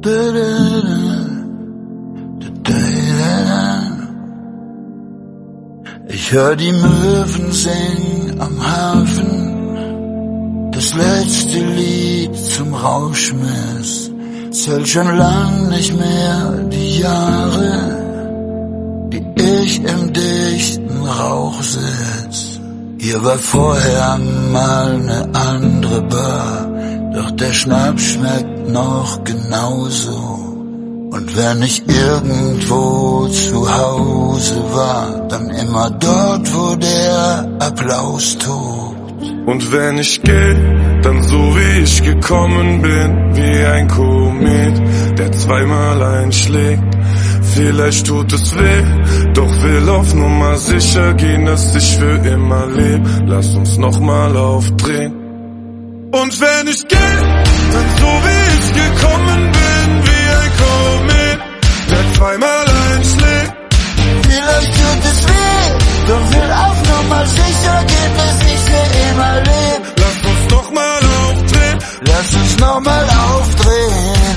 Ich hör die Möwen singen am Hafen, das letzte Lied zum Rauschmiss. Zählt schon lang nicht mehr die Jahre, die ich im dichten Rauch sitz. Hier war vorher mal ne andere Bar, doch der Schnaps schmeckt noch genauso. Und wenn ich irgendwo zu Hause war, dann immer dort, wo der Applaus tobt. Und wenn ich geh, dann so wie ich gekommen bin, wie ein Komet, der zweimal einschlägt. Vielleicht tut es weh, doch will auf Nummer sicher gehen, dass ich für immer leb. Lass uns nochmal aufdrehen. Und wenn ich geh, dann so wie ich gekommen bin, wie ein Komet, der zweimal einschlägt. Vielleicht tut es weh, doch will auf Nummer sicher gehen, dass ich für immer leb. Lass uns nochmal aufdrehen. Lass uns nochmal aufdrehen.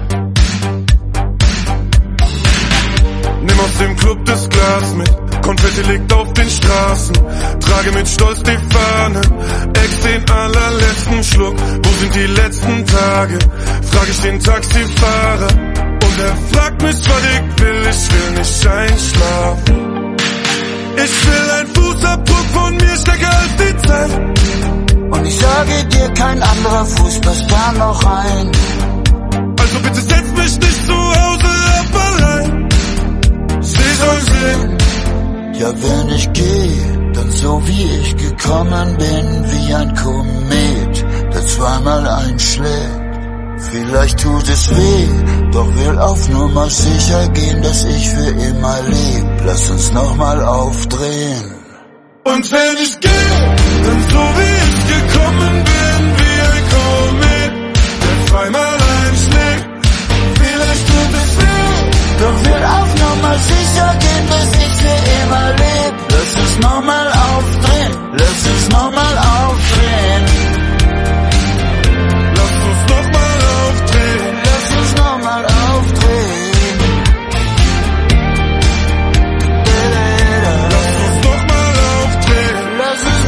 Nimm aus dem Club das Glas mit, Konfetti liegt auf den Straßen. Trage mit Stolz die Fahne, ex den allerletzten Schluck. Wo sind die letzten Tage? Frag ich den Taxifahrer. Und er fragt mich, was ich will nicht einschlafen. Ich will ein Fußabdruck von mir stärker als die Zeit. Und ich sage dir, kein anderer Fuß passt da noch rein. Also bitte setz mich nicht zu Hause ab allein. Sie soll sehen. Ja, wenn ich gehe, dann so wie ich gekommen bin, wie ein Komet, der zweimal einschlägt. Vielleicht tut es weh, doch will auf Nummer sicher gehen, dass ich für immer leb. Lass uns nochmal aufdrehen. Und wenn ich gehe, dann so wie ich gekommen bin, wie ein Komet, der zweimal einschlägt. Vielleicht tut es weh, doch will auf Nummer sicher gehen, dass ich für immer leb. Lass uns nochmal aufdrehen, lass uns nochmal aufdrehen. Lass uns nochmal aufdrehen. Lass uns nochmal aufdrehen. Lass uns nochmal aufdrehen. Lass uns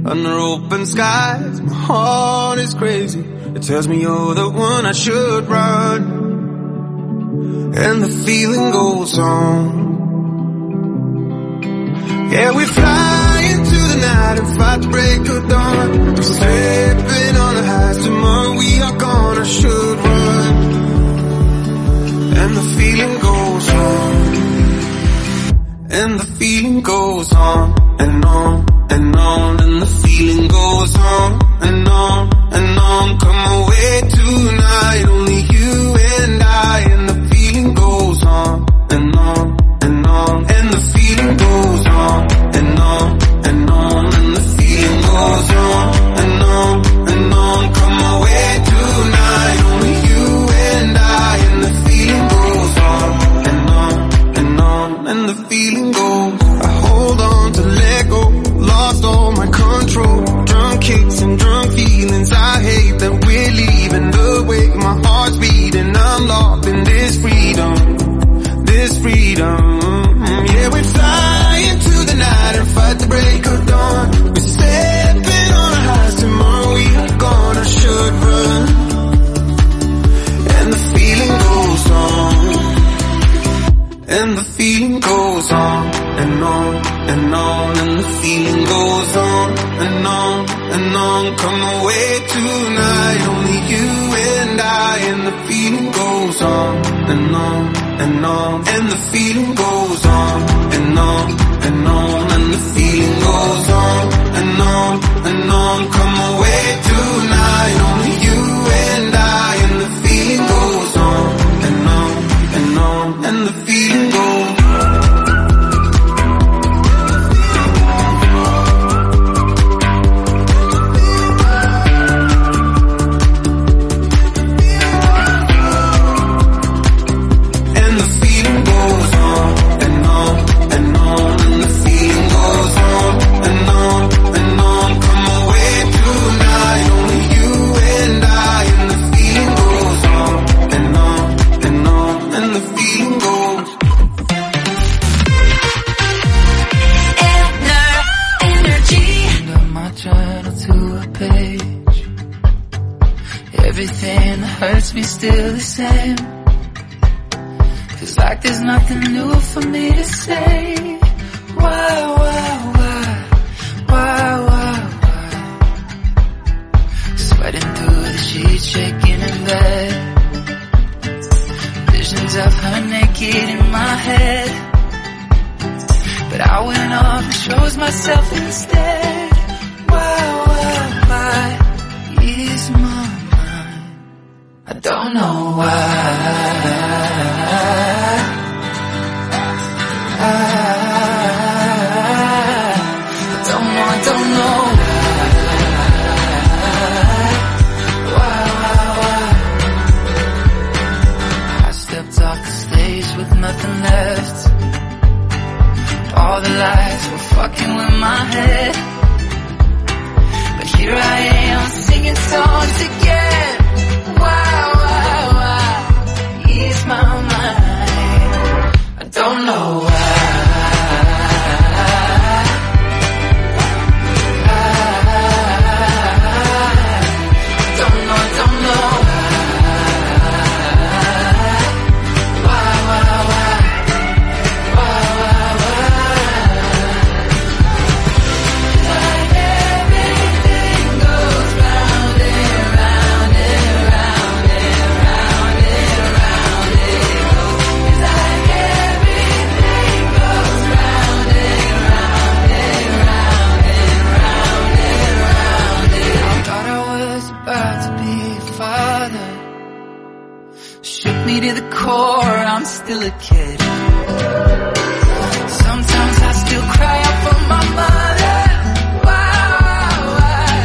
under open skies. My heart is crazy, it tells me you're the one I should run, and the feeling goes on. Yeah, we fly into the night and fight the break of dawn. We're slipping on the highs, tomorrow we are gone. I should run, and the feeling goes on, and the feeling goes on and on and on, and the feeling goes on and on and on. Come away tonight, only you and I, and the feeling goes on and on and on, and the feeling goes on and on and on, and the feeling goes on and on and on. Come away tonight, only you and I, and the feeling goes on and on and on, and the feeling goes. I hold on to let go, lost all my control. Drunk kicks and drunk feelings, I hate that we're leaving the way my heart's beating. I'm locked in this freedom, this freedom. Yeah, we fly into the night and fight the break of dawn. We're stepping on our highs, tomorrow we are gone. I should run, and the feeling goes on, and the feeling goes on and on and on, and the feeling goes on and on and on. Come away tonight, only you and I, and the feeling goes on and on and on, and the feeling goes on and on and on, and the feeling goes on and on and on. Come away tonight, only you and I, and the feeling goes on and on and on, and the feeling goes on. Everything that hurts me still the same. Feels like there's nothing new for me to say. Why? Sweating through the sheets, shaking in bed. Visions of her naked in my head, but I went off and chose myself instead. Why is my mind? I don't know why. I don't know why. I stepped off the stage with nothing left. All the lights were fucking with my head, but here I am singing songs again. Why ease my mind? I don't know why. To the core, I'm still a kid. Sometimes I still cry out for my mother. Why?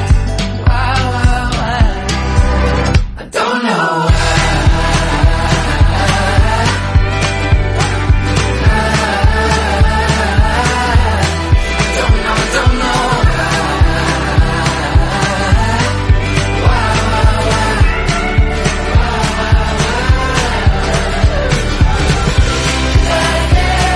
I don't know why. Don't know. Why?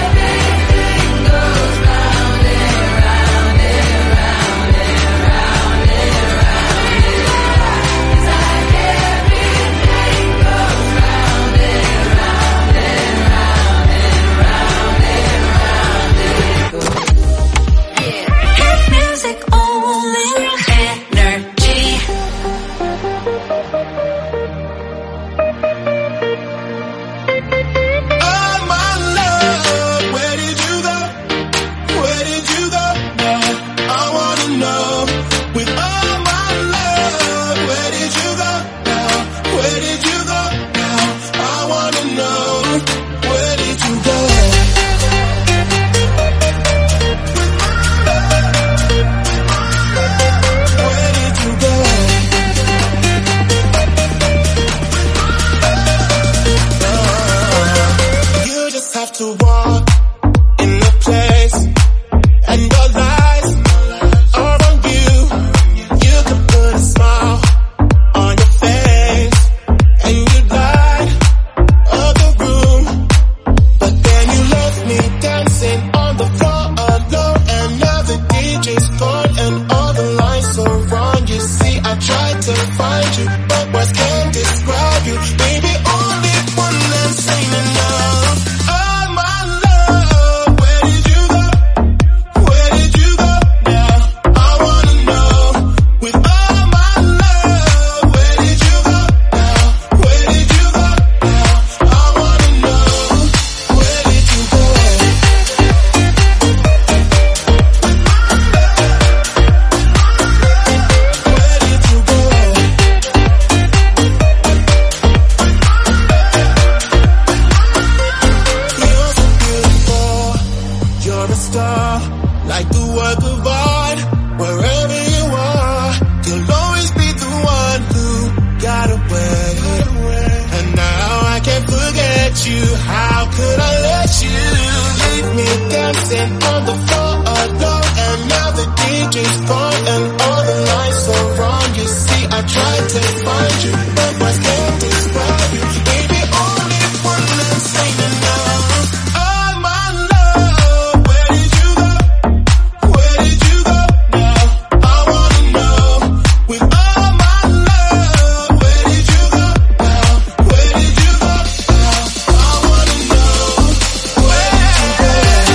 work of art. Wherever you are, you'll always be the one who got away. And now I can't forget you. How could I let you leave me dancing on the floor alone? And now the DJ's gone and all the lights are wrong. You see, I tried to find you, but words can't describe you. Baby, only one love's ain't enough. Oh my love, where did you go? Where did you go now? I wanna know. With all my love, where did you go now? Where did you go now? I wanna know. Where did you go?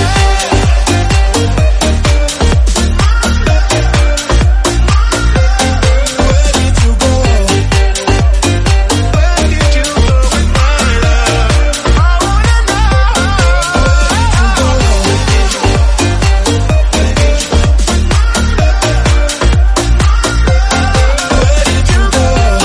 Where did you go? Where did you go with my love? I wanna know. Where did you go?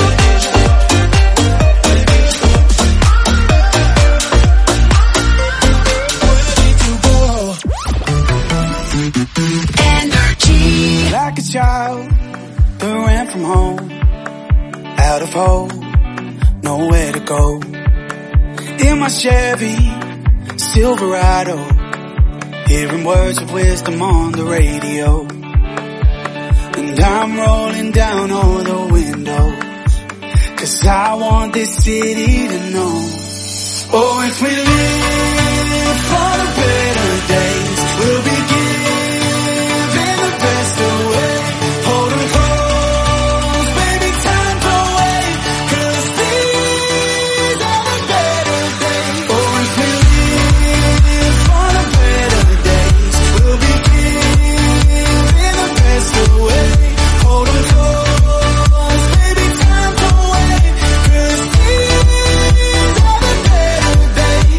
Energy. Like a child that ran from home, out of hope, nowhere to go. In my Chevy Silverado, hearing words of wisdom on the radio. And I'm rolling down all the windows, 'cause I want this city to know. Oh, if we live for the better days, we'll be giving the best away. Hold 'em close, baby, time to wait, 'cause these are the better days. Oh, if we live for the better days, we'll be giving the best away. Hold 'em close, baby, time to wait, 'cause these are the better days.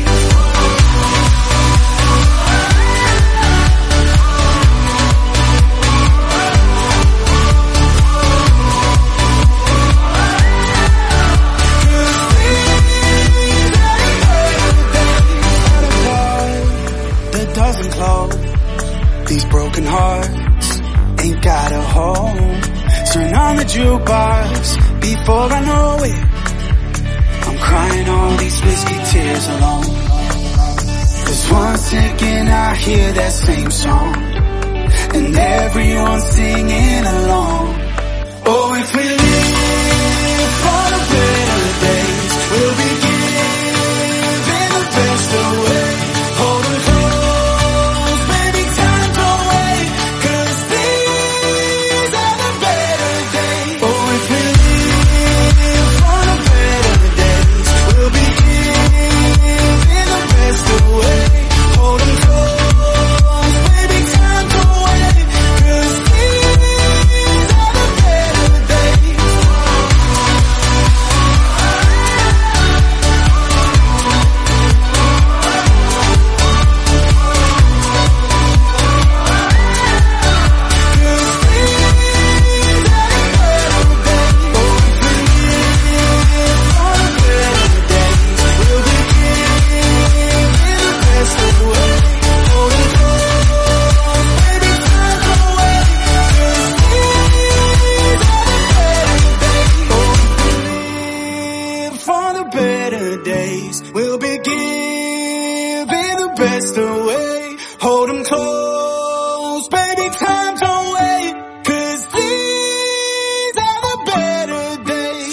That doesn't close. These broken hearts ain't got a home. Turn on the jukebox before I know it. I'm crying all these whiskey tears alone. 'Cause once again I hear that same song, and everyone's singing along. Oh, if we live for the better days, we'll be giving the best away. Hold 'em close, baby, time to wait, 'cause these are the better days. Oh, if we live for the better days, we'll be giving the best away. Hold 'em close, baby, time to wait, 'cause these are the better days. For the better days, we'll be giving the best away. Hold 'em close, baby, time to wait, 'cause these are the better days.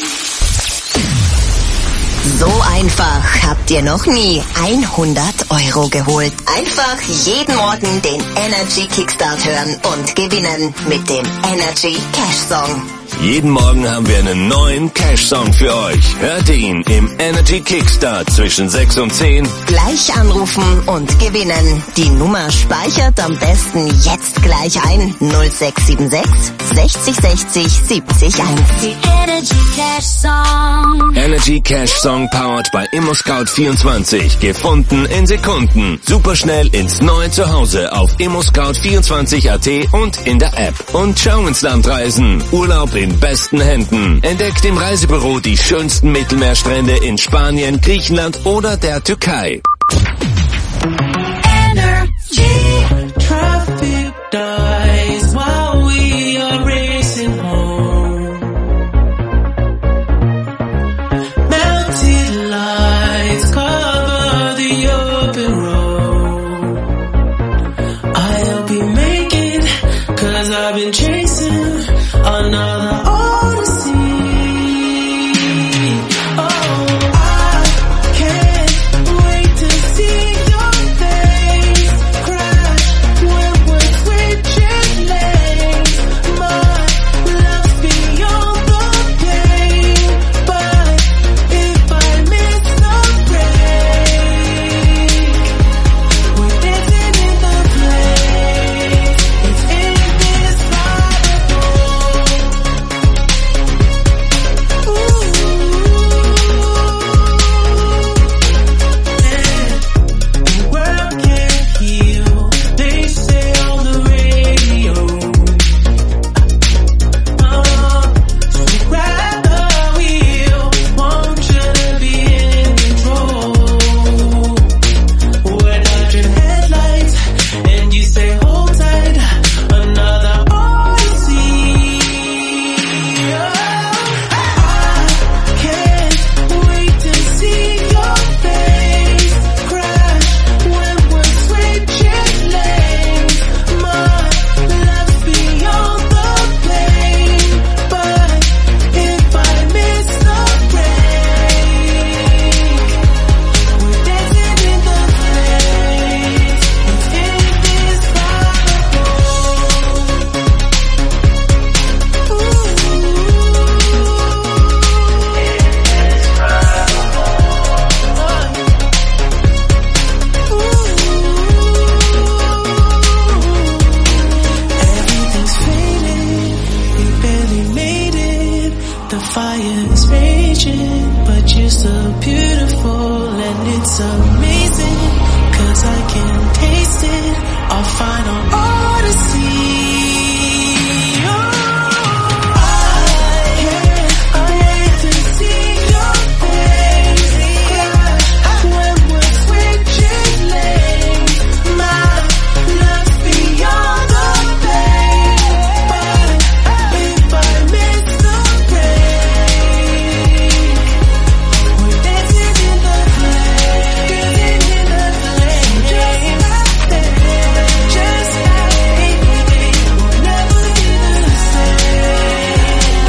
So einfach habt ihr noch nie 100 € geholt. Einfach jeden Morgen den Energy Kickstart hören und gewinnen mit dem Energy Cash Song. Jeden Morgen haben wir einen neuen Cash-Song für euch. Hört ihn im Energy Kickstart zwischen 6 und 10. Gleich anrufen und gewinnen. Die Nummer speichert am besten jetzt gleich ein. 0676 60 60 70 1. Die Energy Cash Song. Energy Cash-Song powered bei ImmoScout24. Gefunden in Sekunden. Superschnell ins neue Zuhause auf ImmoScout24.at und in der App. Und schau ins Land reisen. Urlaub in besten Händen. Entdeckt im Reisebüro die schönsten Mittelmeerstrände in Spanien, Griechenland oder der Türkei. Energy. Traffic die I've been chasing another odyssey. Oh, I can't wait to see your face crash when we're switching lanes. My love's beyond the pain, but if I miss the break, we're dancing in the place. It's indescribable. The world can't heal, they say on the radio. So grab the wheel, want you to be in control. We're dodging headlights, and you say hold tight, another odyssey. I can't wait to see your face crash when we're switching lanes. My love's beyond the pain, but if I miss the break, we're dancing in the place. It's indescribable. Everything's faded, we barely made it. The fire is raging, but you're so beautiful and it's amazing. 'Cause I can taste it, our final odyssey. Oh, I hate to see your face crash when we're switching lanes. My love's beyond the pain, but if I miss the break, we're dancing in the place, just like that, just like we'll never be the same.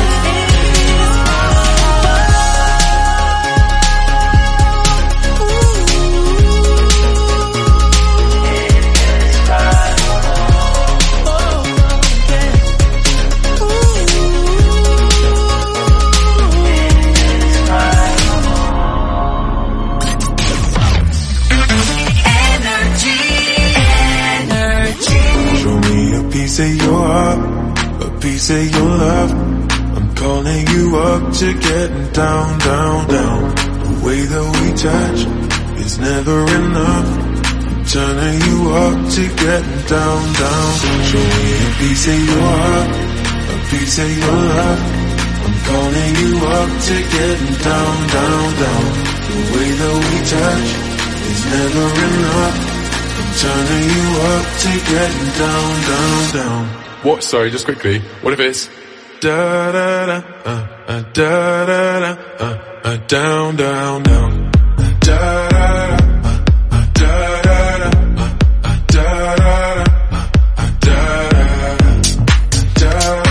Show me a piece of your heart, a piece of your love. I'm calling you up to getting down, down, down. The way that we touch is never enough. I'm turning you up to getting down, down. Show me a piece of your heart, a piece of your love. I'm calling you up to getting down, down, down. The way that we touch is never enough. Turning you up to getting down, down, down. What? Sorry, just quickly. What if it's Da da da, da da da, down, down, down. Da da da, da da da, da da da, da da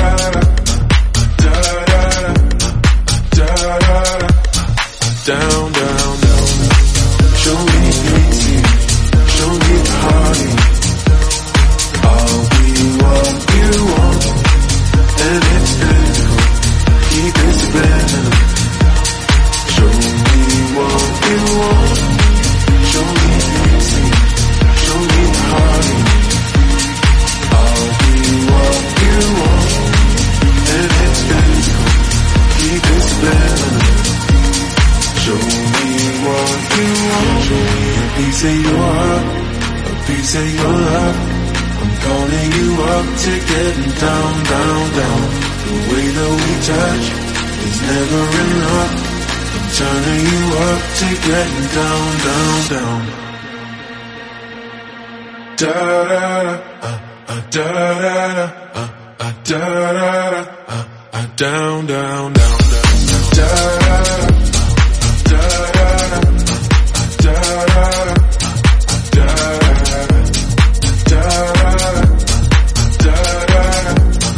da, da da da, down, down, down. Show me pity, show me party. I'll be what you want, and it's physical. Keep it subliminal. Show me what you want. Show me pity, show me party. I'll be what you want, and it's physical. Keep it subliminal. Show me what you want. Show me a piece of your heart, a piece of your love. I'm calling you up to getting down, down, down. The way that we touch is never enough. I'm turning you up to getting down, down, down. Da da da, da da da, da da da, down, down, down, down, da da da, da da da, da da da.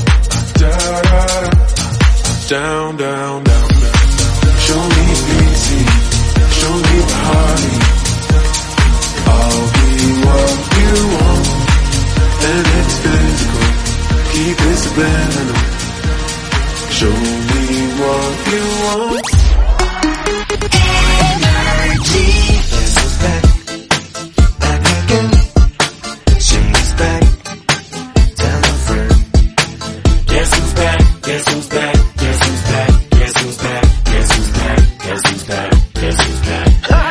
Show me what you want. Energy. Guess who's back? Back again. She's back. Tell a friend. Guess who's back? Guess who's back? Guess who's back? Guess who's back? Guess who's back? Guess who's back? Guess who's back?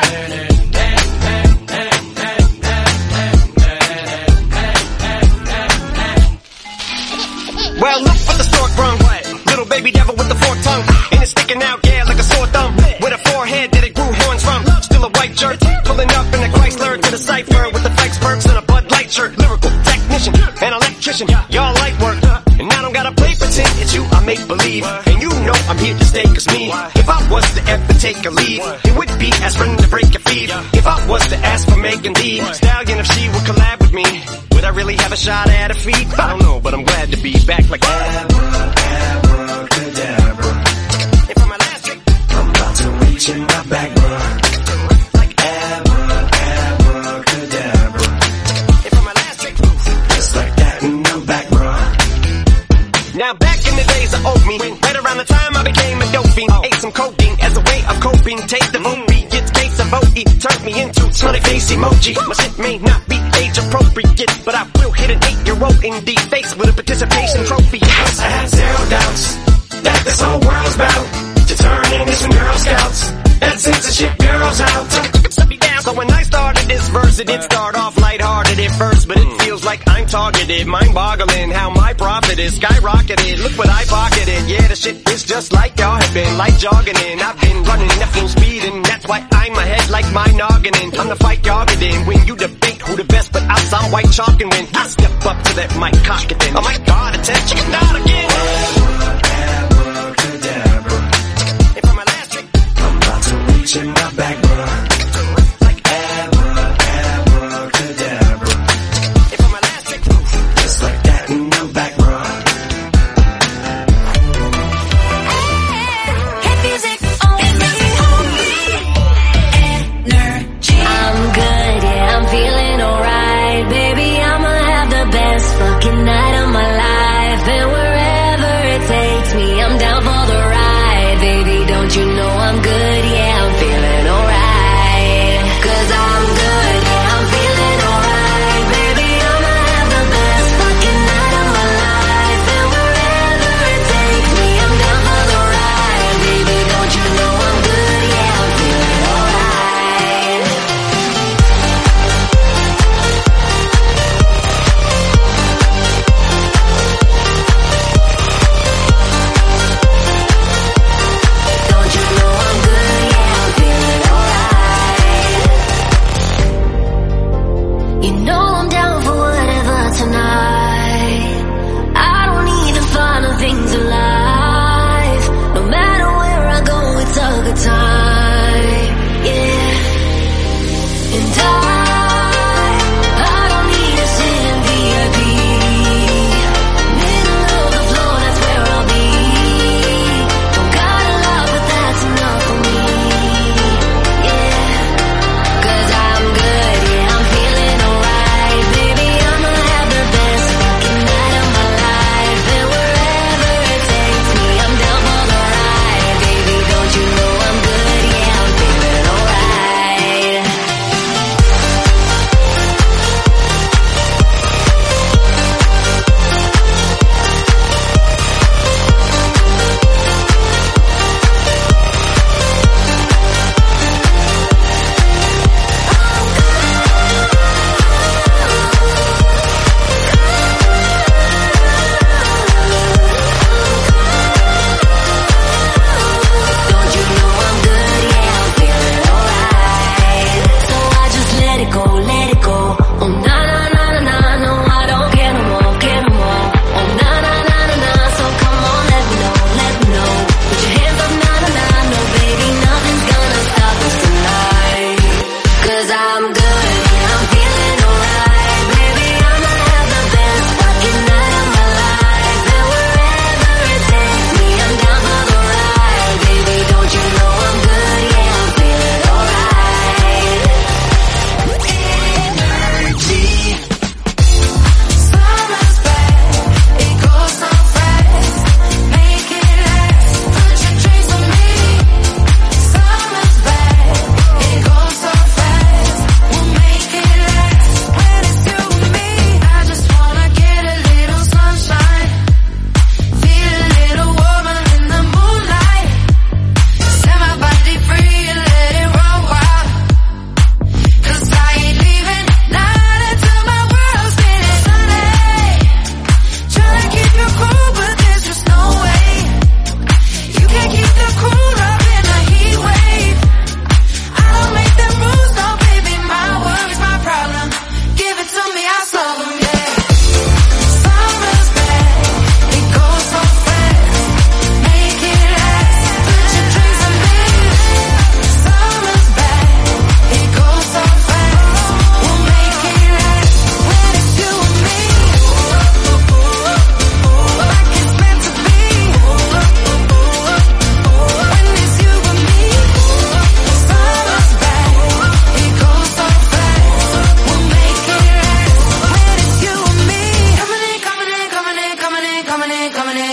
Well, look what the stork brung. Little baby devil with the forked tongue. And it's sticking out, yeah, like a sore thumb. With a forehead that it grew horns from. Still a white shirt. Pulling up in a Chrysler to the cipher with the Fikes perks and a Bud Light shirt. Lyrical technician, an electrician. Y'all light work. And I don't gotta play pretend. It's you I make believe. And you know I'm here to stay, cause me, if I was to ever take a leave, it would be aspirin to break your feet. If I was to ask for Megan Thee Stallion, if she would collab with me, would I really have a shot at her feet? I don't know, but I'm glad to be back like Abracadabra. If I'm elastic, I'm about to reach in my back, bruh. like Abracadabra. if I'm elastic. Just like that and I'm back, bruh. Now back in the days of oatmeal, right around the time I became a dope fiend, ate some codeine as a way of coping. Taste the movie, gets taste of OE, turned me into smiley face emoji. My shit may not be age appropriate, but I will hit an 8-year-old in the face with a participation trophy. I have zero doubts that this whole world's about to turn into some Girl Scouts and censorship girls out. Set me down. So when I started this verse, it did start off lighthearted at first, but it feels like I'm targeted. Mind-boggling how my profit is skyrocketed. Look what I pocketed. Yeah, the shit is just like y'all have been, like jogging in. I've been running at full speed, and that's why I'm ahead like my noggin in. I'm the fight y'all get in. When you debate who the best, but I'm some white chalk, and when I step up to that mic, cock it then. Oh my God, attention, not again. Abracadabra. If I'm elastic, I'm about to reach in my back, bruh. like Abracadabra. if I'm elastic, Just like that and I'm back, bruh. Hit music only. Energy. I'm good, yeah, I'm feeling alright. Baby, I'ma have the best fucking night of my life. And wherever it takes me, I'm down for the ride. Baby, don't you know I'm good, yeah, I'm feeling alright.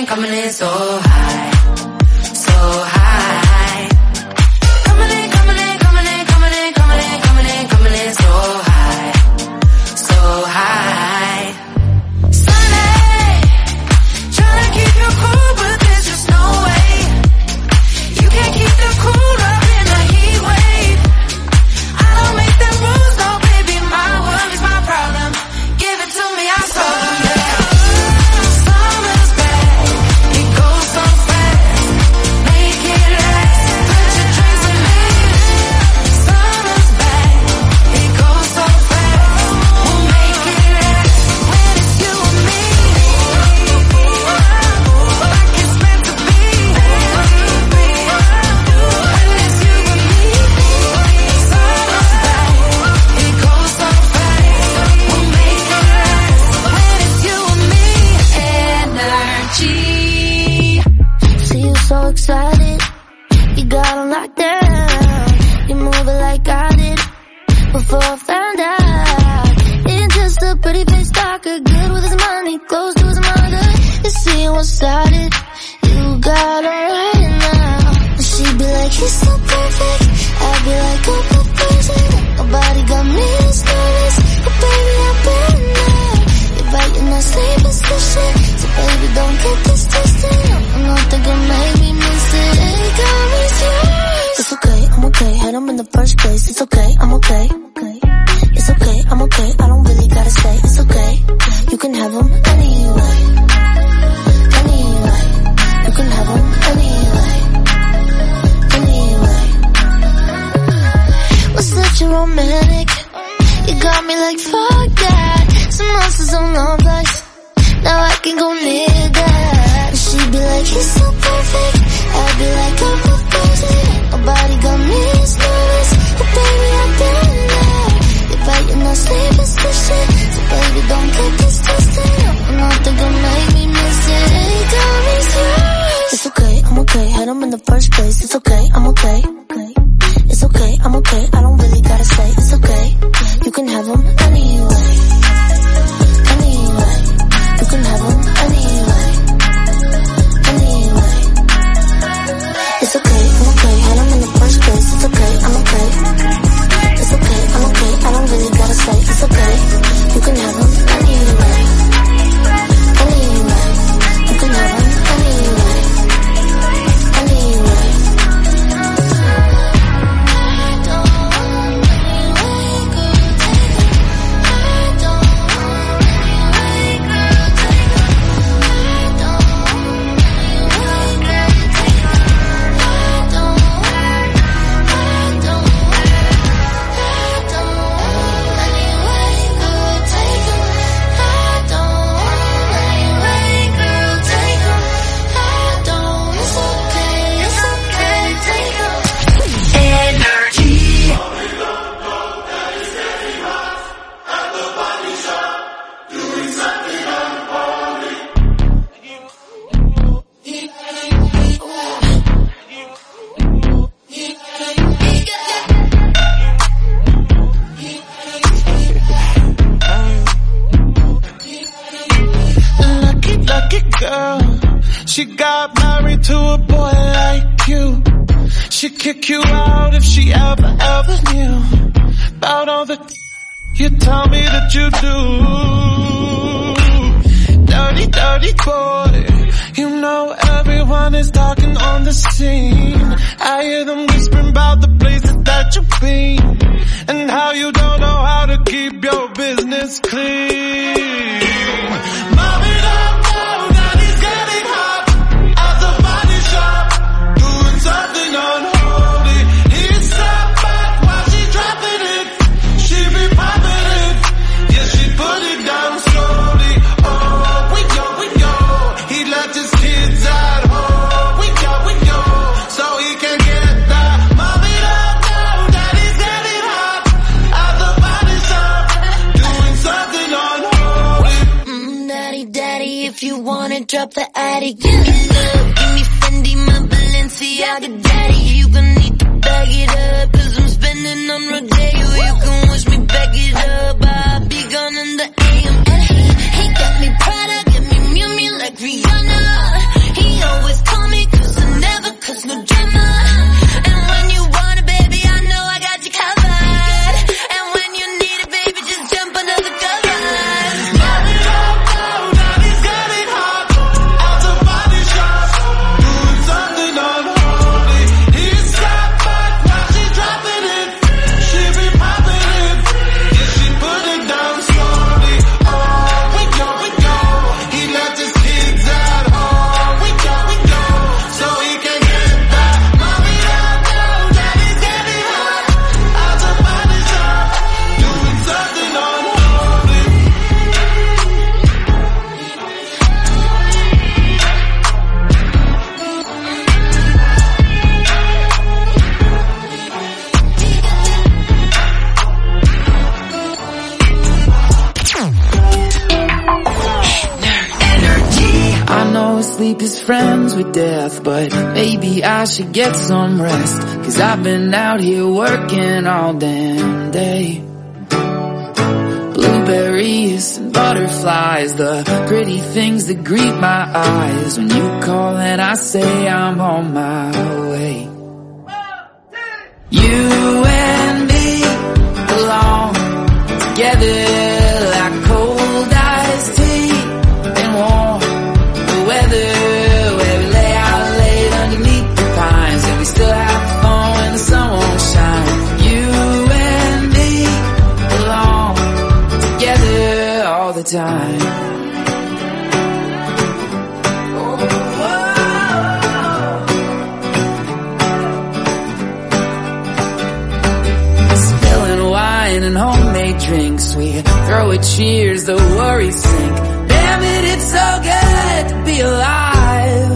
coming in so high, so high. Coming in, coming in, coming in, coming in, coming in, coming in, coming in so high, so high. Sunday, trying to keep you cool, but there's just no way. You can't keep the cool up in a heat wave. I don't make the rules, no baby, my world is my problem. Give it to me, I'm so bad. Summer's back, it goes so fast. Make it last, put your drinks in me. Summer's back, it goes so fast. We'll make it last when it's you and me. Like it's meant to be. When it's you and me. Summer's back, it goes so fast. We'll make it last when it's you and me. Energy. See you so excited, you got on lockdown. You move it like I did before I found out. Ain't just a pretty face stalker, good with his money, close to his mother. You see one-sided, you got alright now. And she'd be like, he's so perfect. I'd be like, oh, go crazy. Nobody got me as nervous, but baby, I've been there. You're right in that same position, so baby, don't get this twisted. I'm not thinking maybe miss it. It got me serious. It's okay, I'm okay. Had him in the first place. It's okay, I'm okay. It's okay, I'm okay. I don't really gotta say it's okay. You can have him anyway. Anyway, you can have him anyway. Anyway, was such a romantic. You got me like fuck that. Some monsters on love life. Now I can go near that. And she'd be like, he's so perfect. I'd be like, oh, go crazy. Nobody got me as nervous, but baby, I've been there. You're right in that same position, so baby, don't get this twisted. I'm not thinking make me miss it. It got me serious. It's okay, I'm okay. Had him in the first place. It's okay, I'm okay. It's okay, I'm okay. I don't really gotta say it's okay. You can have him anyway. Anyway, you can have him anyway. Anyway, it's okay, I'm okay. Had him in the first place. It's okay, I'm okay. It's okay, I'm okay. I don't really gotta say it's okay. You can have him anyway. Anyway, you can have him anyway. Anyway. She got married to a boy like you. She'd kick you out if she ever knew about all the you tell me that you do. Dirty, dirty boy. You know everyone is talking on the scene. I hear them whispering about the places that you've been and how you don't know how to keep your business clean. Mommy, don't know that he's getting hot at the body shop, doing something unholy. He stepped back while she dropping it. She be popping it, yeah, she put it down slowly. Oh, we go. He left his kids at home. We go, so he can get that. Mommy don't know that he's getting hot at the body shop, doing something unholy. Daddy, if you wanna drop the attic, give me love, give me Fendi, my Balenciaga daddy. You gon' need to bag it up, 'cause I'm spending on Rodeo. You can wish me back it up, I'll be gone in the AM. And he got me Prada, got me Miu Miu like Rihanna. sleep is friends with death, but maybe I should get some rest, 'cause I've been out here working all damn day. Blueberries and butterflies, the pretty things that greet my eyes when you call and I say I'm on my way. You and me belong together like cold iced tea and warm weather, where we lay out late underneath the pines and we still have fun when the sun won't shine. You and me belong together all the time. Spilling wine and homemade drinks, we throw a cheers, the worries sink. Damn it, it's so good to be alive.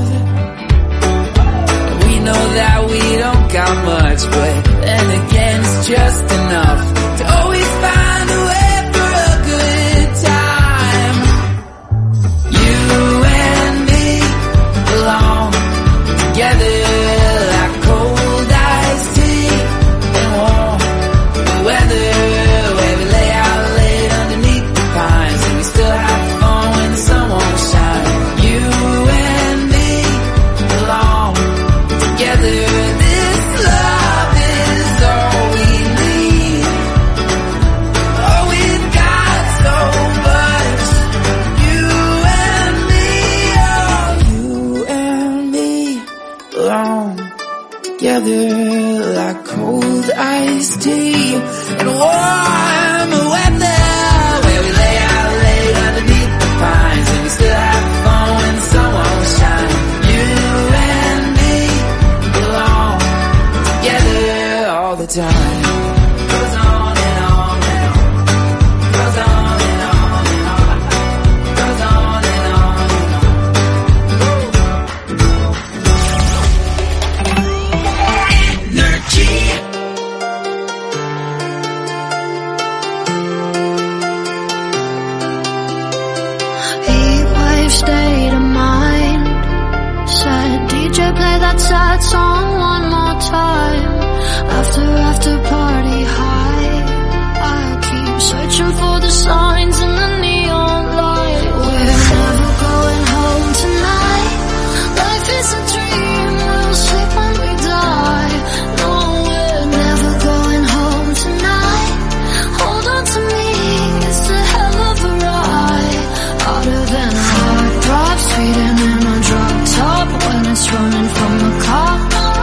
We know that we don't got much, but then again it's just enough to always find a way for a good time. You and me belong together like cold iced tea and warm weather, where we lay out late underneath the pines and we still have fun when the sun won't shine. You and me belong together. This love is all we need. Oh, we've got so much. You and me, oh, you and me belong together like cold iced tea and warm weather, where we lay out late underneath the pines and we still have fun when the sun won't shine. You and me belong together all the time. Goes on and on and on. Goes on and on and on. Goes on and on and on. Energy. Heatwave state of mind. Said DJ play that sad song one more time. After party high, I keep searching for the signs in the neon light. We're never going home tonight. Life is a dream, we'll sleep when we die. No, we're never going home tonight. Hold on to me, it's a hell of a ride. Harder than a heart throb, sweeter than a drop top when it's running from the cop.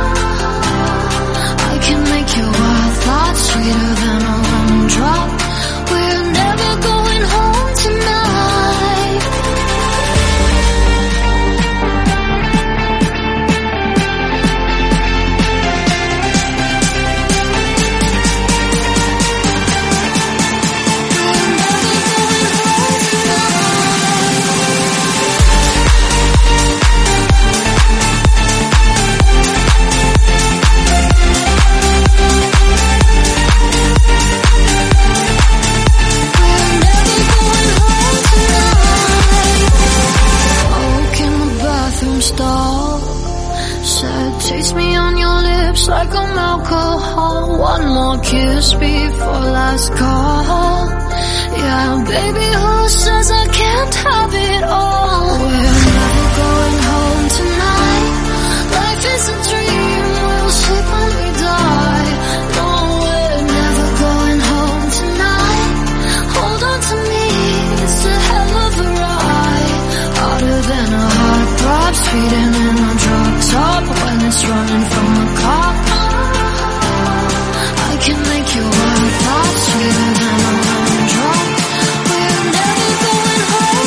I can make your wild thoughts sweeter than a lemon drop. We're never going home tonight. Oak in the bathroom stall. Said, taste me on your lips like I'm alcohol. One more kiss before last call. Yeah, baby, who says I can't have it all? We're never going home tonight. Life is a dream, we'll sleep when we die. No, we're never going home tonight. Hold on to me, it's a hell of a ride. Harder than a heart throb, sweeter than a drop top when it's running from a cop. I can make your wild thoughts sweeter than a lemon drop. We're never going home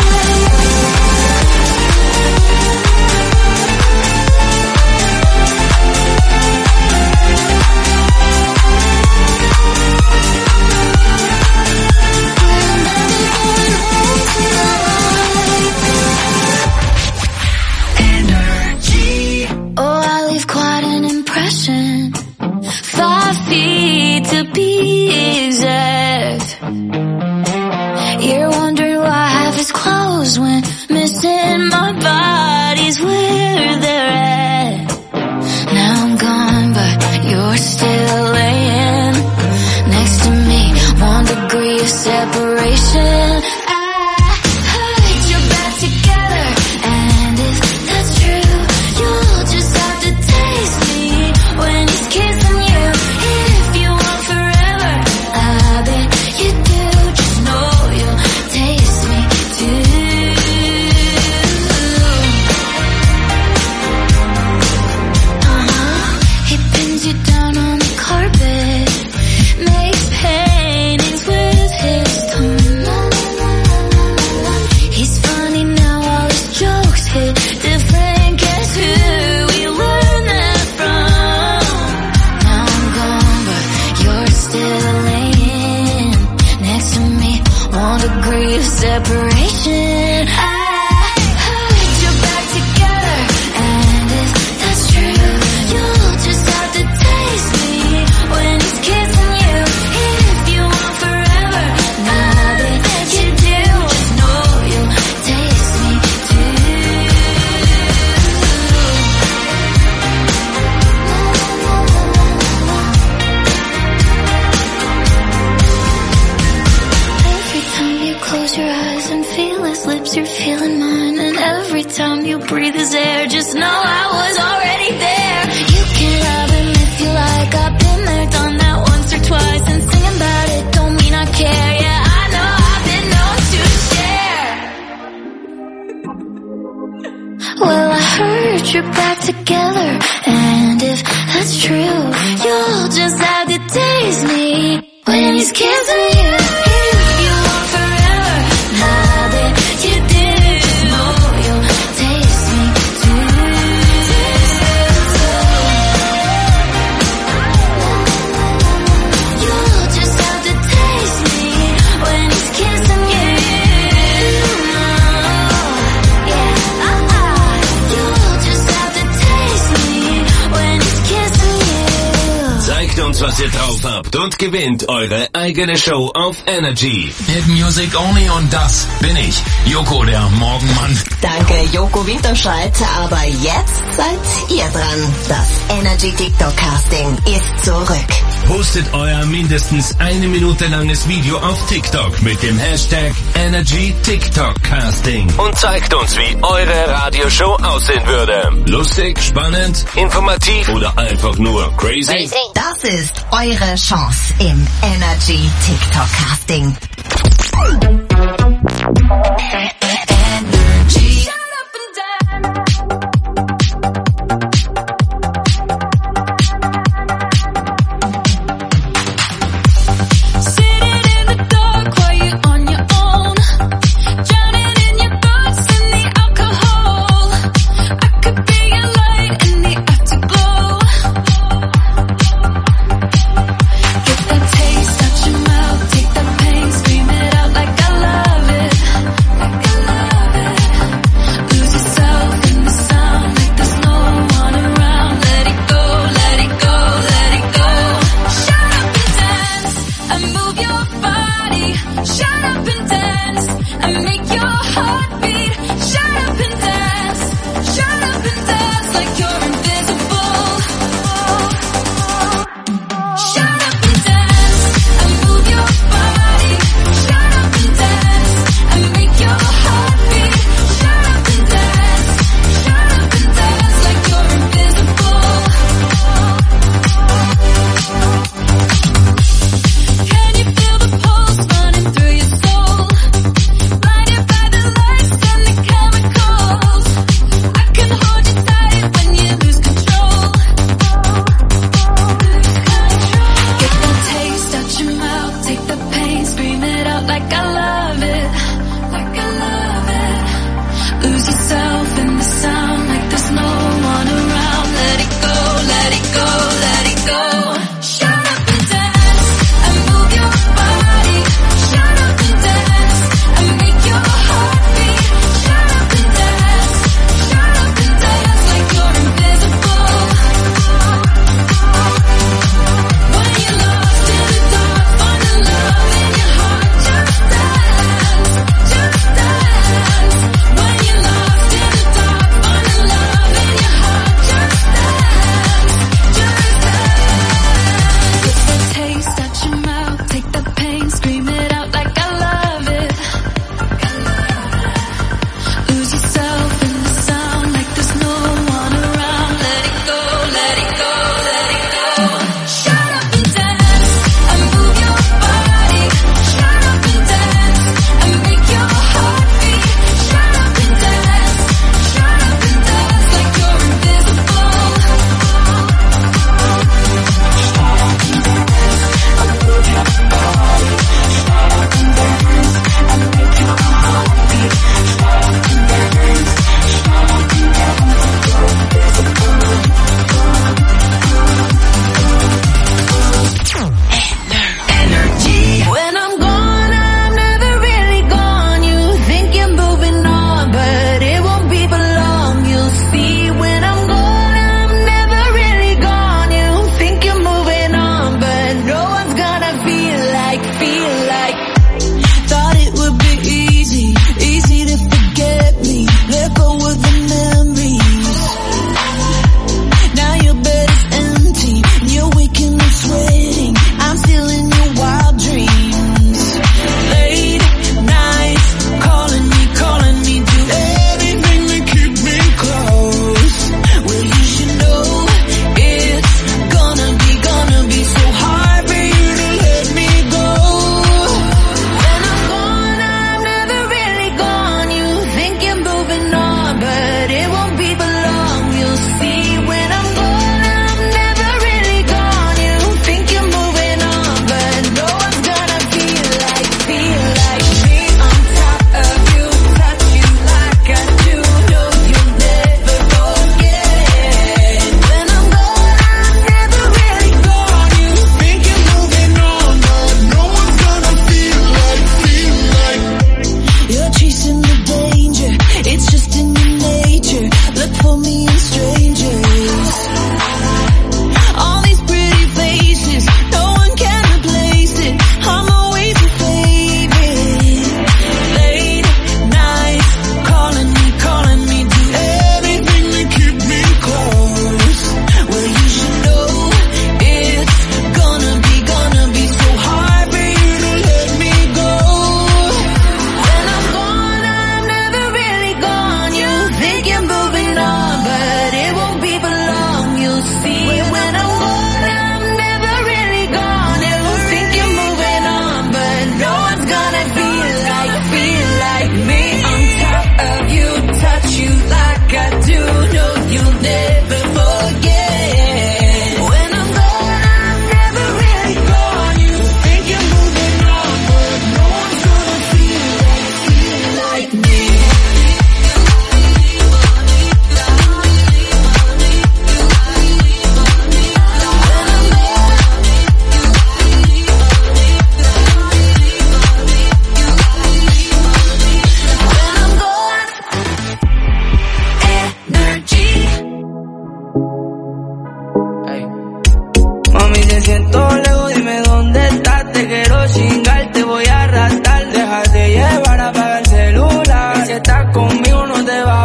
tonight. feeling mine, and every time you breathe his air, just know I was already there. You can love him if you like, I've been there, done that once or twice, and singing about it don't mean I care. Yeah, I know I've been known to share. Well, I heard you're back together, and if that's true, you'll just have to taste me when he's kissing you. If you want forever, now that you did it, just know you'll taste me too. You'll just have to taste me when he's kissing you. You'll just have to taste me when he's kissing you. Zeigt uns, was ihr drauf habt und gewinnt eure eigene Show auf Energy. Hit Music Only und das bin ich, Joko, der Morgenmann. Danke, Joko Winterscheid, aber jetzt seid ihr dran. Das Energy TikTok Casting ist zurück. Postet euer mindestens 1 Minute langes Video auf TikTok mit dem Hashtag Energy TikTok Casting und zeigt uns, wie eure Radioshow aussehen würde. Lustig, spannend, informativ oder einfach nur crazy? Das ist eure Chance im Energy TikTok Casting.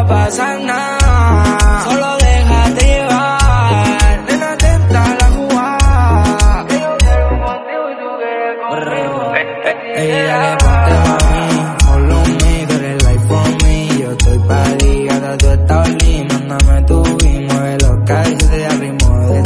a pasar nada. Solo déjate llevar, ven atenta a la jugada. Que yo quiero contigo y tú quieres conmigo. Ey, dale, ponte mami, follow me, tú eres life for me. Yo estoy pa' ligada, tú estás lindo. Mándame tu y mueve los calles de ritmo de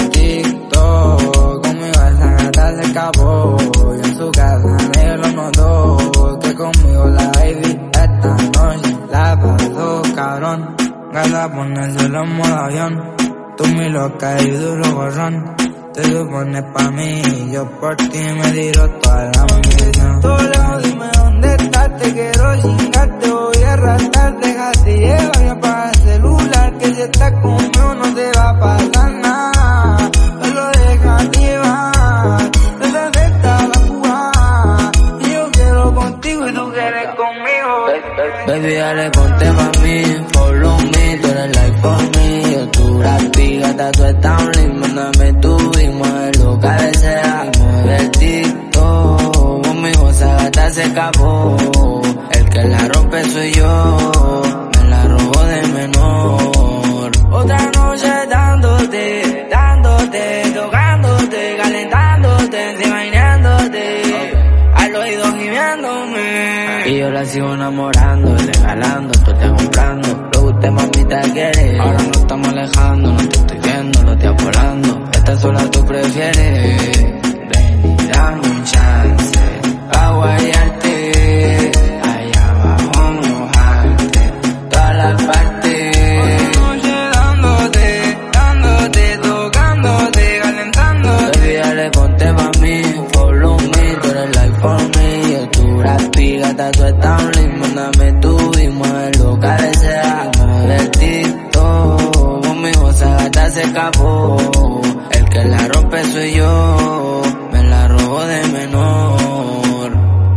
TikTok. Conmigo esa gata se escapó, y en su casa nadie lo notó. Que conmigo la baby esta noche la pasó cabrón. Gata ponérselo en modo avión, tú mi loca y duro borrón. Te supones pa' mí, yo por ti me tiro toda la misión. Todo lejos, dime dónde estás, te quiero chingar, te voy a arrastrar. Déjate llevar y apaga el celular, que si estás conmigo no te va a pasar nada. Solo déjate llevar, te acepta la jugada. Y yo quiero contigo y tú quieres conmigo. Baby, dale, ponte pa' mí, follow me, tú eres like for me. Yo tu rapi, gata, tú estás un link, mándame tu y muévelo cabecea. Y mueve el TikTok, conmigo esa gata se escapó. El que la rompe soy yo, me la robo de menor. Otra noche dándote, dándote, tocándote, calentándote, imaginándote, al oído gimiéndome. Y yo la sigo enamorando, regalando, tú te comprando. Lo que usted mamita quiere, ahora no estamos alejando. No te estoy viendo, lo estoy apurando. Esta sola tú prefieres, ven y dame un chance pa' guayarte, allá abajo mojarte, todas las partes. Otra noche dándote, dándote, tocándote, calentándote. Baby, dale, ponte pa' mí, follow me, tú eres like for me. Yo tu rapi, gata, tú estás un link, mándame tu y muévelo cabecea. Y mueve el TikTok, conmigo esa gata se escapó. El que la rompe soy yo, me la robo de menor.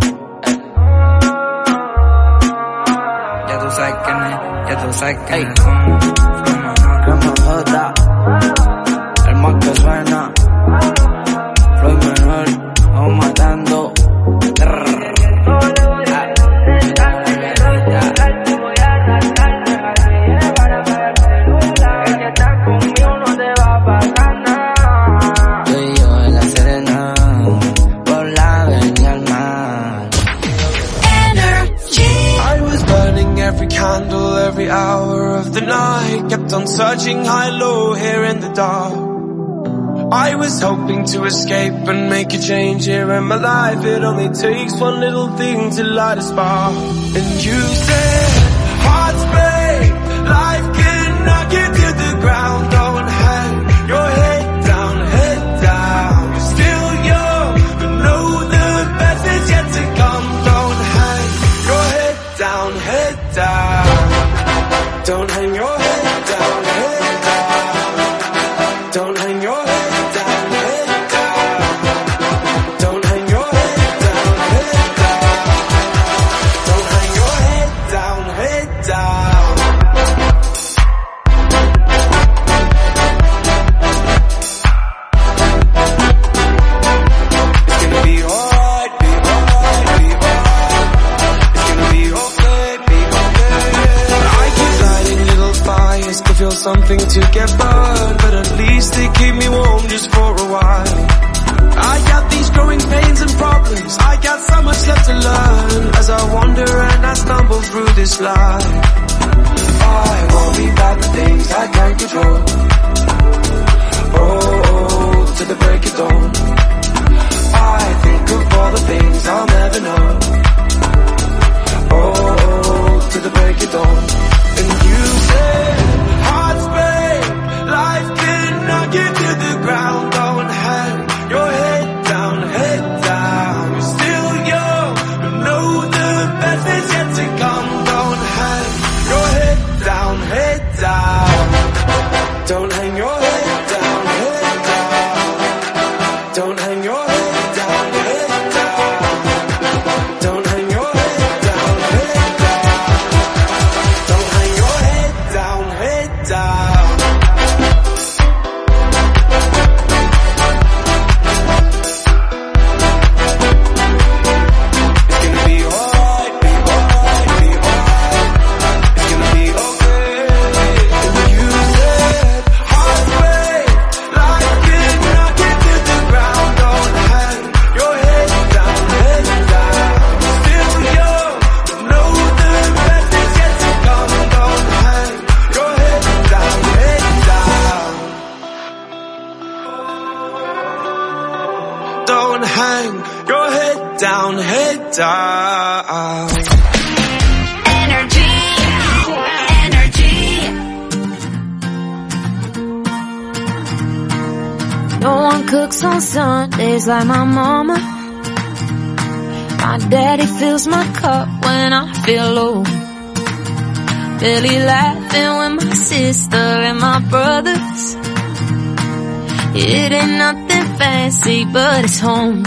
Ya tú sabes quién es, ya tú sabes quién es. Como J, el más que suena. Floyd menor, vamos matando. Every candle, every hour of the night, kept on searching high, low, here in the dark. I was hoping to escape and make a change here in my life. It only takes one little thing to light a spark. And you said, hearts break, life can knock you to the ground. Don't hang your head down, head down. You're still young, but know the best is yet to come. Don't hang your head down, head down. Don't hang your head down, head down. Don't hang your head down, head down. Don't hang your head down, head down. Don't hang your head down, head down. It's gonna be alright, be alright, be alright. It's gonna be okay, be okay. I keep lighting little fires to feel something to get burned, but at least they keep me warm just for a while. I got these growing pains and problems, I got so much left to learn, as I wander and I stumble through this life. I worry about the things I can't control. Oh, to the break of dawn. I think of all the things I'll never know. Oh, to the break of dawn. And you said, hearts break, life can knock you to the ground. Don't hang your head down, head down. You're still young, but know the best is yet to come. Don't hang your head down, head down. Don't hang your head down, head down. Don't hang your head down, head down. Don't hang your head down, head down. Don't hang your head down, head down. It's gonna be alright, be alright, be alright. It's gonna be okay. down, head down. Energy, energy. No one cooks on Sundays like my mama. My daddy fills my cup when I feel low. Barely laughing with my sister and my brothers. It ain't nothing fancy, but it's home.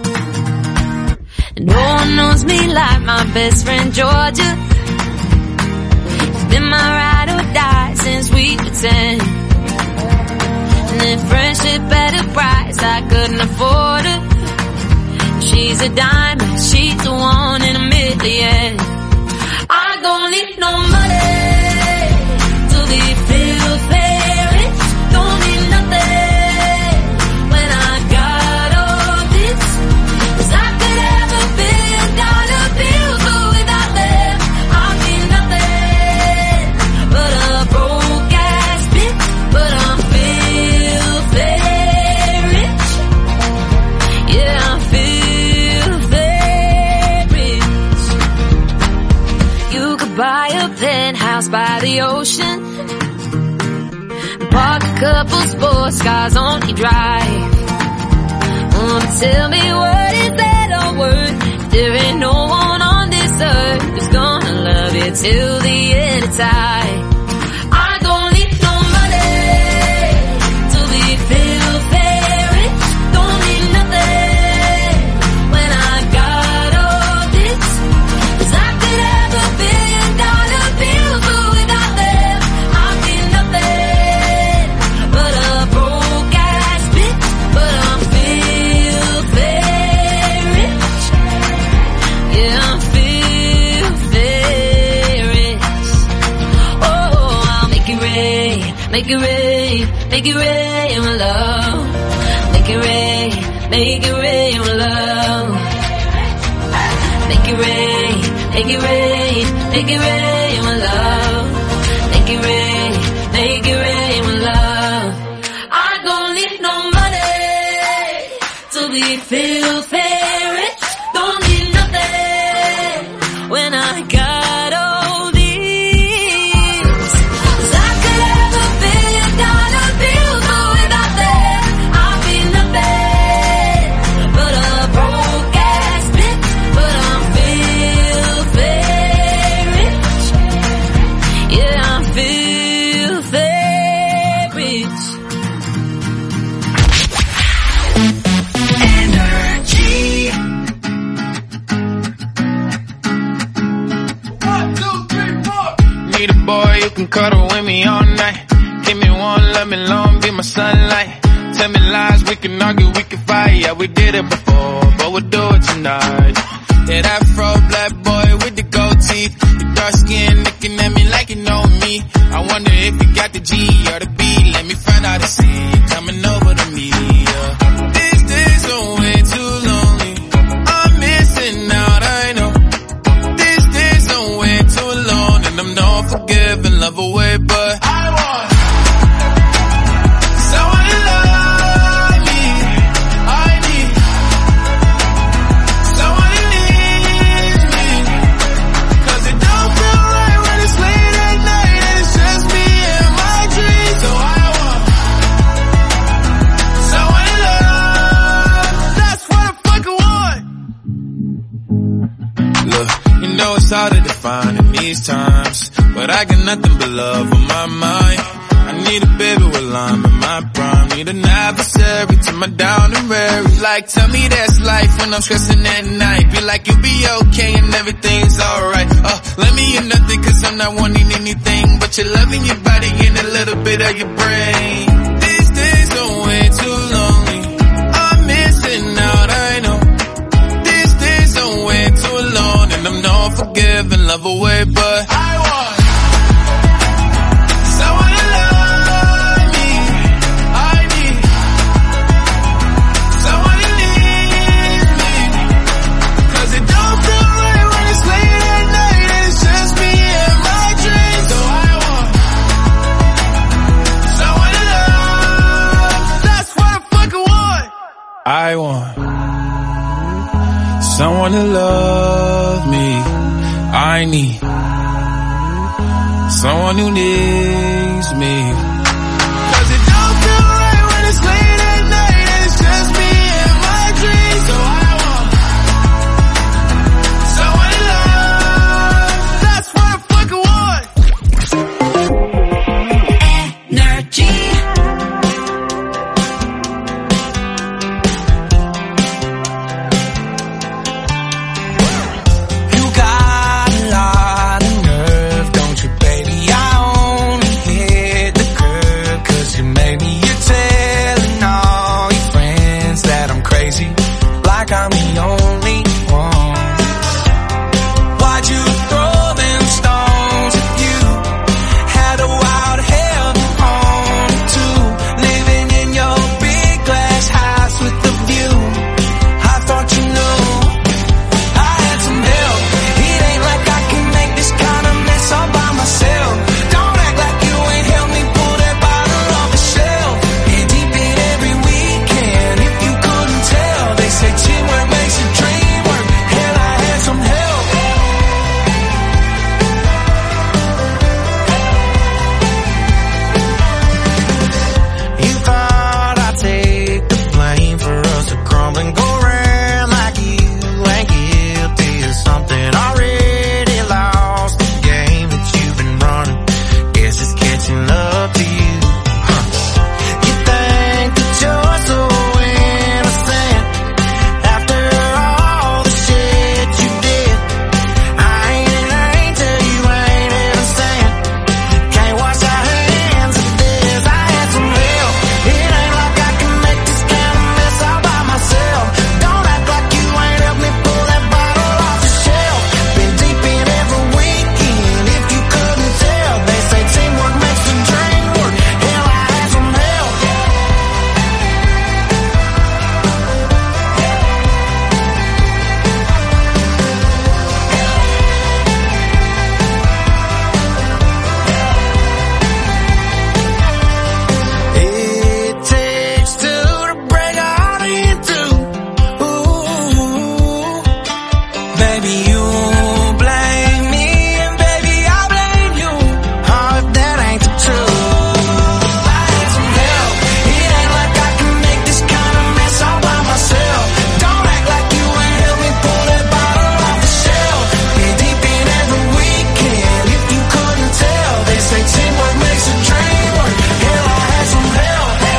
And no one knows me like my best friend Georgia. It's been my ride or die since we were 10. And if friendship at a price I couldn't afford her. She's a diamond, she's the one in a million. I don't need no money to be filthy rich. Don't need nothing when I got all this. 'Cause I could have $1 billion bills, but without them I'd be nothing but a broke ass bitch. But I'm filthy rich. Yeah, I'm filthy rich. You could buy a penthouse by the ocean, park a couple sports cars on your drive. Tell me what is that all worth? There ain't no one on this earth who's gonna love you till the end of time. I don't need no money to be filthy rich. Don't need nothing when I got all this. 'Cause I could have $1 billion bills, but without them I'd be nothing but a broke ass bitch. But I'm filthy rich. Yeah, I'm filthy rich. Oh, I'll make it rain, make it rain, make it rain, my love. Make it rain, make it rain, my love. Make it rain, make it rain, make it rain, my love. Make it rain, make it rain, my love. I don't need no money to be filthy rich. Don't need nothing when I got all these. 'Cause I could have $1 billion bills, but without them I'd be nothing but a broke ass bitch. But I'm filthy rich. Yeah, I'm filthy rich. Energy. Need a boy who can cuddle with me all night. Give me one, love me long, be my sunlight. Tell me lies, we can argue, we can fight. Yeah, we did it before, but we'll do it tonight. Yeah, that fro black boy with the gold teeth. Your dark skin looking at me like you know me. I wonder if you got the G or the B. Let me find out and see you coming over to me. Yeah. These days are way too lonely. I'm missing out, I know. These days are way too long, and I'm not forgiving, love away, but I want someone to love me. I need someone who needs me. 'Cause it don't feel right when it's late at night and it's just me and my dreams. So I want someone to love. That's what I fucking want. Look, you know it's hard to define in these times, but I got nothing but love on my mind. I need a baby while I'm in my prime. Need an adversary to my down and weary. Like, tell me that's life when I'm stressing at night. Be like, you'll be okay and everything's alright. Let me in nothing 'cause I'm not wanting anything but your love in your body and a little bit of your brain. These days are way too lonely. I'm missing out, I know. These days are way too long, and I'm not forgiving, love away, but I want someone to love me. I need someone who needs me. 'Cause it don't feel right when it's late at night and it's just me and my dreams. So I want someone to love. That's what I fucking want. I want someone to love me. I need someone who needs me. 'Cause it don't feel right when it's late at night and it's just me and my dreams. So I want someone to love. That's what I fucking want. Energy. I'm the only one. Why'd you throw them stones if you had a wild hell on too? Living in your big glass house with the view. I thought you knew I had some help. It ain't like I can make this kind of mess all by myself. Don't act like you ain't helped me pull that bottle off the shelf. Get deep in every weekend if you couldn't tell. They say teamwork makes a dream work. Hell, I had some help. You thought I'd take the blame for us to crumble and go round like you ain't guilty of something already lost. The game that you've been running, guess it's catching up to you. You think that you're so innocent after all the shit you did. I ain't an angel, you ain't innocent. Can't wash our hands of this. I had some help. It ain't like I can make this kind of mess all by myself. Don't act like you ain't helped me pull that bottle off the shelf. Been deep in every weekend if you couldn't tell. They say teamwork makes the dream work. Hell, I had some help. It takes two to break a heart in two. Ooh, baby, you blame me and baby I blame you. Oh, if that ain't the truth, I had some help. It ain't like I can make this kind of mess all by myself. Don't act like you ain't helped me pull that bottle off the shelf. Get deep in every weekend if you couldn't tell. They say teamwork makes a dream work. Hell, I had some help.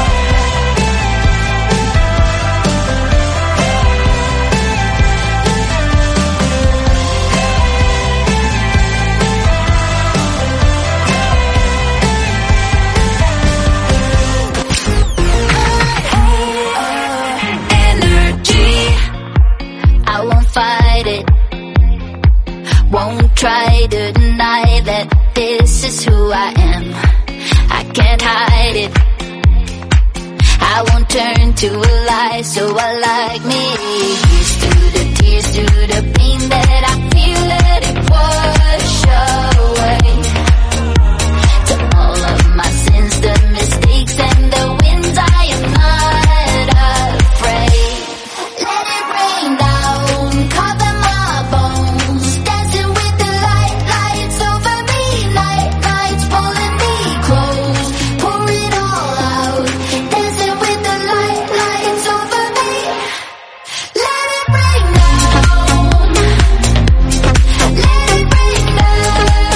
Energy. I won't fight it. Won't try to deny that this is who I am. I can't hide it. I won't turn to a lie, so I like me. Here's to the tears, to the pain that I feel, let it wash away. To all of my sins, the mistakes and the wins, I am not afraid. Let it rain down, cover my bones. Dancing with the light, lights over me. Nights pulling me close. Pour it all out. Dancing with the light, lights over me. Let it rain down. Let it rain down.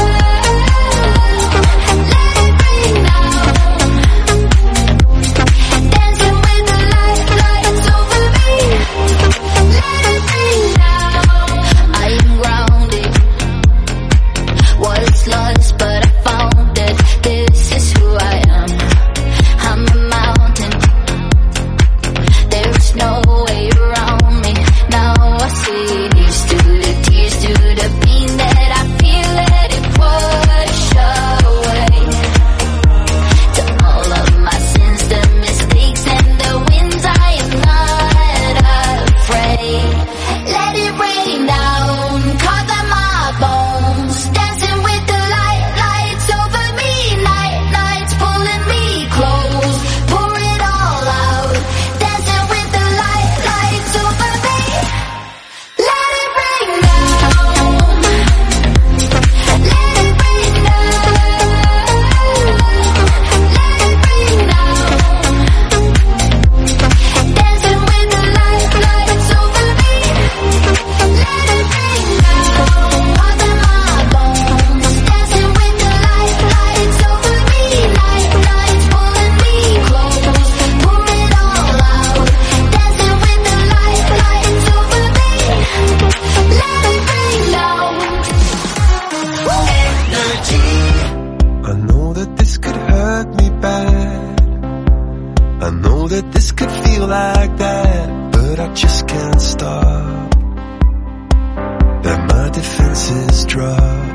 that this could feel like that, but I just can't stop. That my defenses drop.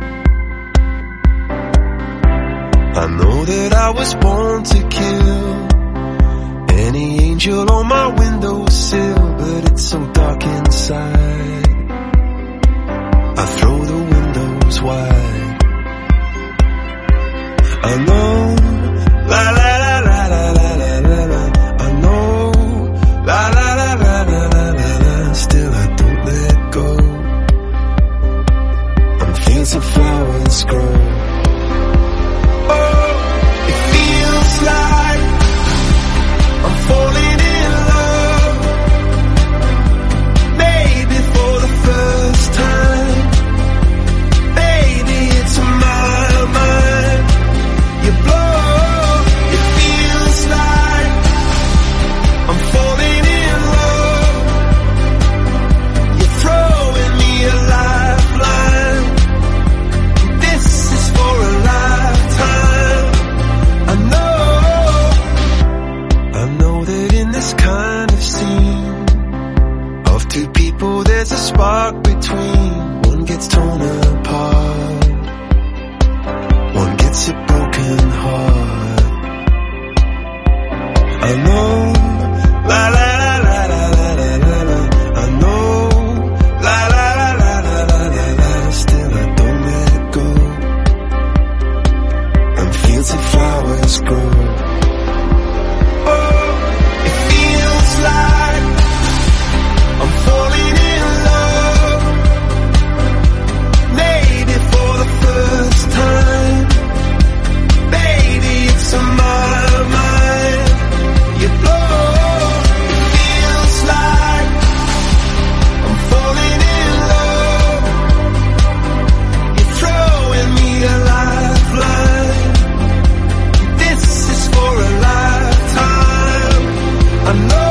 I know that I was born to kill any angel on my windowsill, but it's so dark inside. I throw the windows wide. I know, la la la la la la la la la. I know, la la la la la la la la. Still I don't let go. On fields of flowers grow. Oh, it feels like I'm falling in love. Maybe for the first time. Baby, it's in my mind. You blow, it feels like I'm falling in love. You're throwing me a lifeline. This is for a lifetime. I know that in this kind of scene of two people there's a spark between. One gets torn apart, one gets a broken heart. I know, la la la la la la la la. I know, la la la la la la la la. Still I don't let go. And fields of flowers grow. Oh, it feels like I'm falling in love. Maybe for the first time. Baby, it's on my mind. You blow. It feels like I'm falling in love. You're throwing me a lifeline. This is for a lifetime. I know.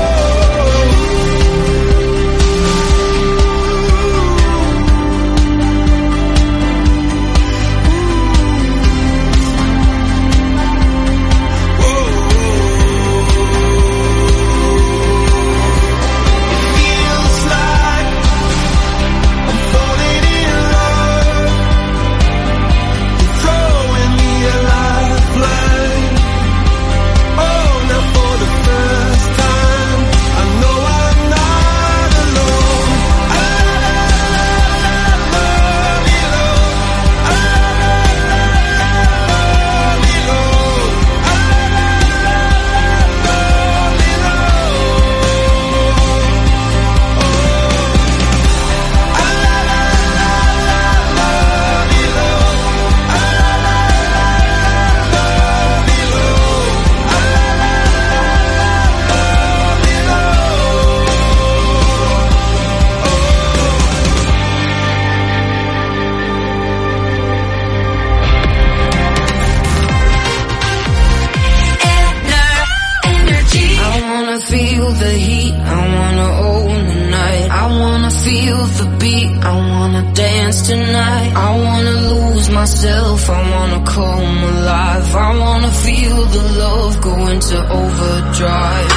Feel the heat, I wanna own the night. I wanna feel the beat, I wanna dance tonight. I wanna lose myself, I wanna come alive. I wanna feel the love go into overdrive.